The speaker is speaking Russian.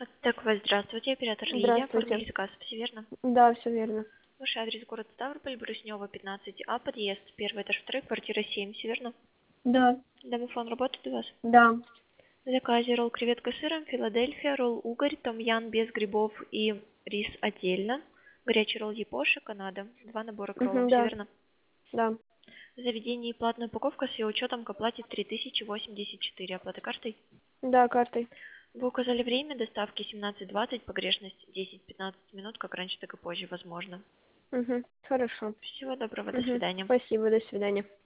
Так, вот, здравствуйте, оператор Лилия, Здравствуйте. оформили заказ, все верно? Да, все верно. Ваш адрес город Ставрополь, Бруснева, 15А, подъезд, первый этаж, второй, квартира 7, все верно? Да, Домофон работает у вас? да. В заказе ролл креветка с сыром, Филадельфия, ролл угорь, томьян без грибов и рис отдельно, горячий ролл япоша, Канада, два набора к роллам, все Да, верно? да. В заведении платная упаковка с ее учетом к оплате 3084, оплата картой. Да, картой. Вы указали время доставки 17:20, погрешность 10-15 минут, как раньше, так и позже, возможно. Хорошо. Всего доброго, до свидания. Спасибо, до свидания.